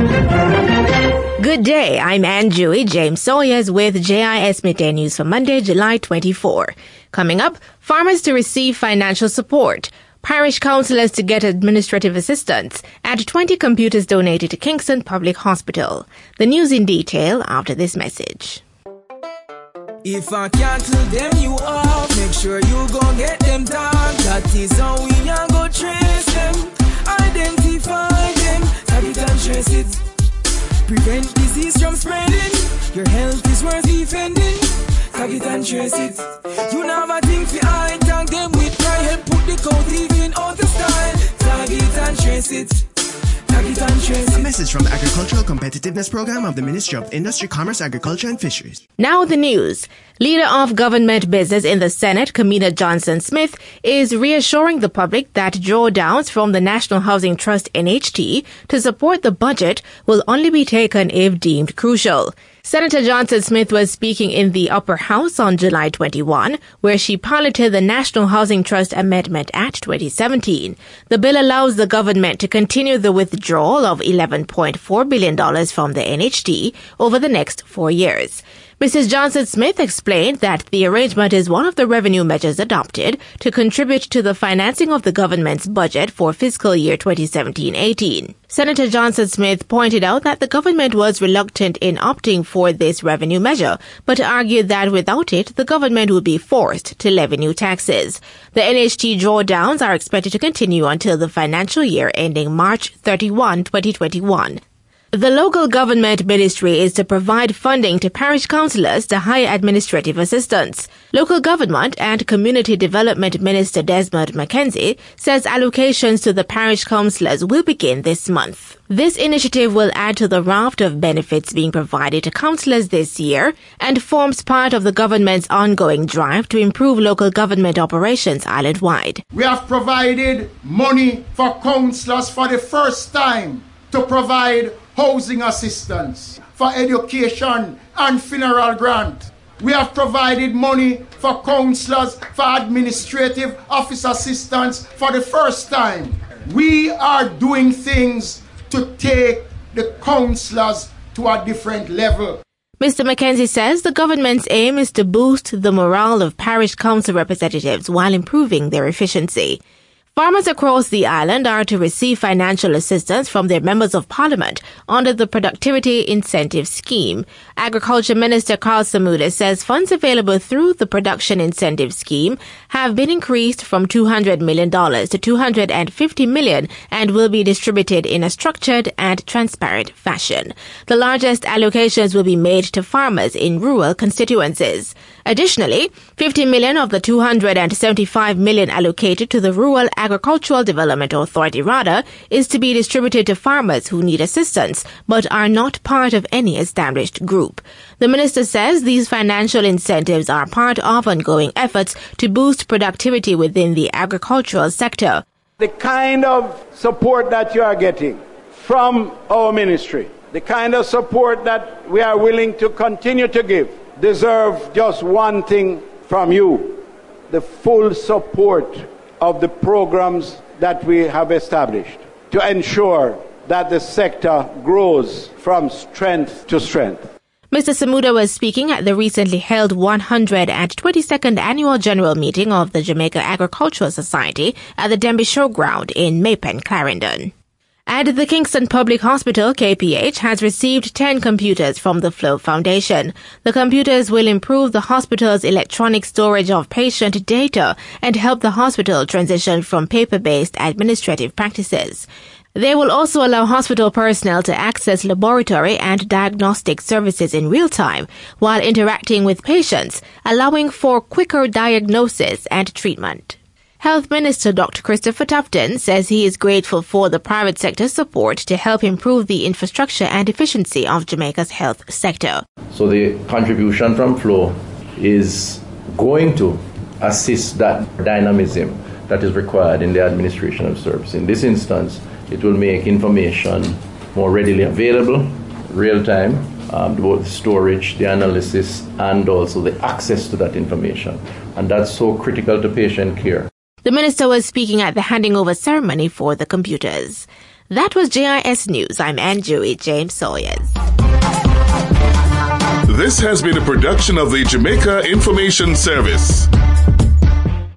Good day, I'm Ann Dewey. James Sawyers with JIS Midday News for Monday, July 24. Coming up, farmers to receive financial support, parish councillors to get administrative assistance, and 20 computers donated to Kingston Public Hospital. The news in detail after this message. If I cancel them you off, make sure you gon' get them done. That is how we are go trace them, identify them, target and trace it. Prevent disease from spreading. Your health is worth defending. Tag it and trace it. You never think for I tag them with pride. Help put the code even out the style. Tag it and trace it. Tag it and trace it. A message from the Agricultural Competitiveness Program of the Ministry of Industry, Commerce, Agriculture and Fisheries. Now the news. Leader of Government Business in the Senate, Kamina Johnson-Smith, is reassuring the public that drawdowns from the National Housing Trust NHT to support the budget will only be taken if deemed crucial. Senator Johnson-Smith was speaking in the Upper House on July 21, where she piloted the National Housing Trust Amendment Act 2017. The bill allows the government to continue the withdrawal of $11.4 billion from the NHT over the next 4 years. Mrs. Johnson-Smith explained that the arrangement is one of the revenue measures adopted to contribute to the financing of the government's budget for fiscal year 2017-18. Senator Johnson-Smith pointed out that the government was reluctant in opting for this revenue measure, but argued that without it, the government would be forced to levy new taxes. The NHT drawdowns are expected to continue until the financial year ending March 31, 2021. The local government ministry is to provide funding to parish councillors to hire administrative assistants. Local government and community development minister Desmond McKenzie says allocations to the parish councillors will begin this month. This initiative will add to the raft of benefits being provided to councillors this year and forms part of the government's ongoing drive to improve local government operations island-wide. We have provided money for councillors for the first time to provide housing assistance, for education and funeral grant. We have provided money for councillors for administrative office assistance for the first time. We are doing things to take the councillors to a different level. Mr. McKenzie says the government's aim is to boost the morale of parish council representatives while improving their efficiency. Farmers across the island are to receive financial assistance from their members of parliament under the Productivity Incentive Scheme. Agriculture Minister Carl Samuda says funds available through the Production Incentive Scheme have been increased from $200 million to $250 million and will be distributed in a structured and transparent fashion. The largest allocations will be made to farmers in rural constituencies. Additionally, $50 million of the $275 million allocated to the Rural Agricultural Development Authority, RADA, is to be distributed to farmers who need assistance but are not part of any established group. The minister says these financial incentives are part of ongoing efforts to boost productivity within the agricultural sector. The kind of support that you are getting from our ministry, the kind of support that we are willing to continue to give, deserve just one thing from you: the full support of the programs that we have established to ensure that the sector grows from strength to strength. Mr. Samuda was speaking at the recently held 122nd Annual General Meeting of the Jamaica Agricultural Society at the Denby Showground in Maypen, Clarendon. And the Kingston Public Hospital, KPH, has received 10 computers from the Flow Foundation. The computers will improve the hospital's electronic storage of patient data and help the hospital transition from paper-based administrative practices. They will also allow hospital personnel to access laboratory and diagnostic services in real time while interacting with patients, allowing for quicker diagnosis and treatment. Health Minister Dr. Christopher Tufton says he is grateful for the private sector's support to help improve the infrastructure and efficiency of Jamaica's health sector. So the contribution from Flow is going to assist that dynamism that is required in the administration of service. In this instance, it will make information more readily available, real time, both the storage, the analysis, and also the access to that information. And that's so critical to patient care. The minister was speaking at the handing over ceremony for the computers. That was JIS News. I'm Anjui James Sawyers. This has been a production of the Jamaica Information Service.